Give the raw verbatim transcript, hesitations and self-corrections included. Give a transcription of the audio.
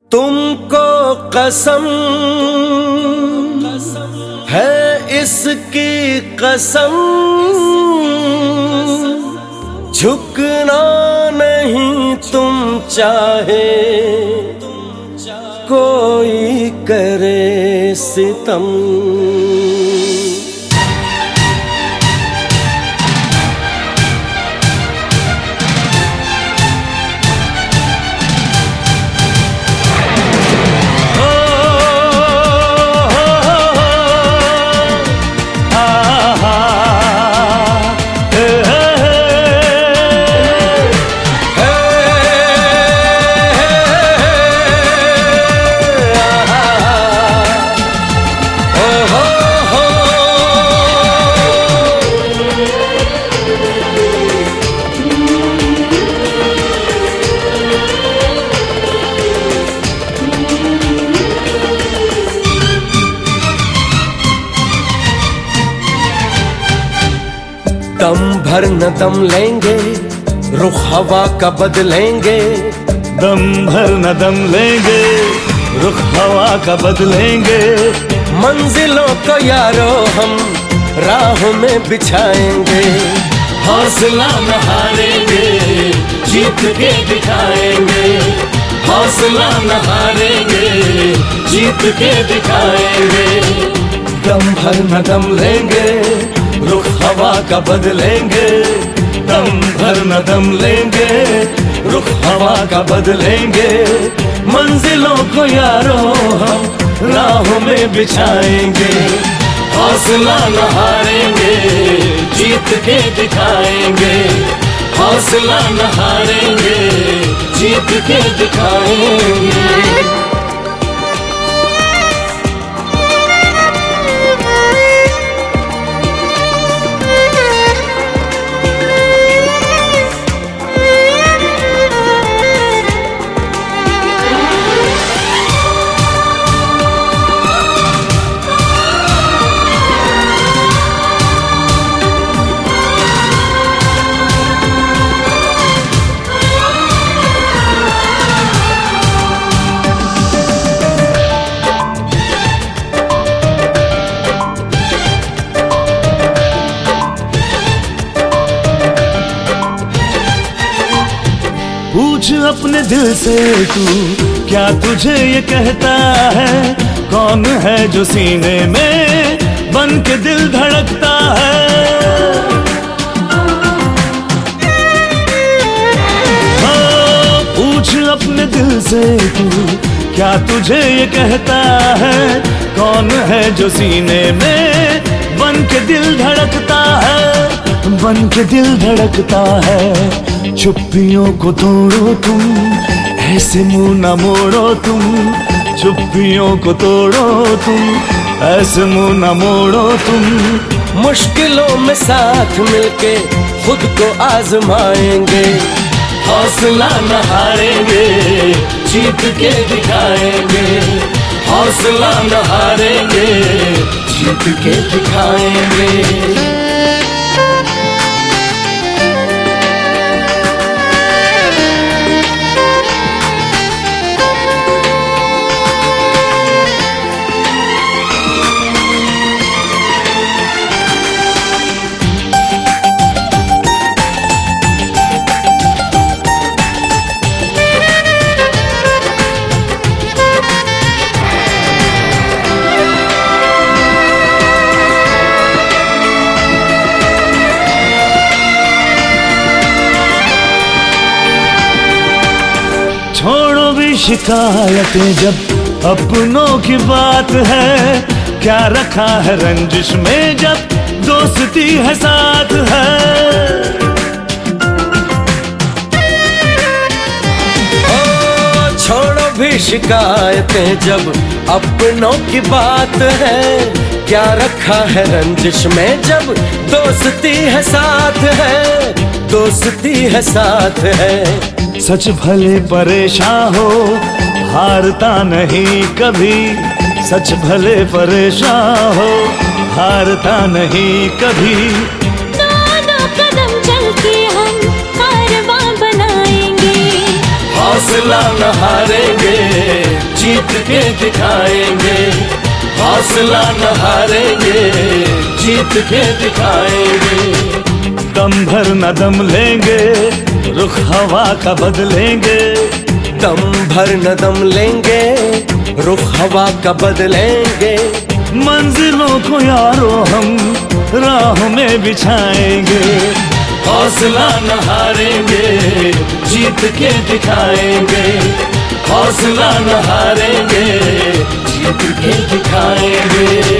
तुमको कसम है इसकी कसम, झुकना नहीं तुम चाहे कोई करे सितम। दम भर न दम लेंगे, रुख हवा का बदलेंगे। दम भर न दम लेंगे, रुख हवा का बदलेंगे। मंजिलों को यारो हम राहों में बिछाएंगे। हौसला न हारेंगे, जीत के दिखाएंगे। हौसला न हारेंगे, जीत के दिखाएंगे। दम भर न दम लेंगे, रुख हवा का बदलेंगे। दम भर न दम लेंगे, रुख हवा का बदलेंगे। मंजिलों को यारो हम राहों में बिछाएंगे। हौसला न हारेंगे, जीत के दिखाएंगे। हौसला न हारेंगे, जीत के दिखाएंगे। पूछ अपने दिल से तू, क्या तुझे ये कहता है? कौन है जो सीने में बन के दिल धड़कता है? हाँ, पूछ अपने दिल से तू, क्या तुझे ये कहता है? कौन है जो सीने में बन के दिल धड़कता है? बन के दिल धड़कता है। चुप्पियों को तोड़ो तुम, ऐसे मुंह न मोड़ो तुम। चुप्पियों को तोड़ो तुम, ऐसे मुंह न मोड़ो तुम। मुश्किलों में साथ मिलके खुद को आजमाएंगे। हौसला न हारेंगे, जीत के दिखाएंगे। हौसला न हारेंगे, जीत के दिखाएंगे। छोड़ो भी शिकायतें जब अपनों की बात है। क्या रखा है रंजिश में जब दोस्ती है साथ है। ओ, छोड़ो भी शिकायतें जब अपनों की बात है। क्या रखा है रंजिश में जब दोस्ती है साथ है। दोस्ती है साथ है। सच भले परेशान हो, हारता नहीं कभी। सच भले परेशान हो, हारता नहीं कभी। दो दो कदम चल के हम कारवां बनाएंगे। हौसला न हारेंगे, जीत के दिखाएंगे, हौसला न हारेंगे, जीत के दिखाएंगे। दम भर न दम लेंगे, रुख हवा का बदलेंगे। दम भर न दम लेंगे, रुख हवा का बदलेंगे। मंजिलों को यारो हम राहों में बिछाएंगे, हौसला न हारेंगे, जीत के दिखाएंगे, हौसला न हारेंगे, जीत के दिखाएंगे।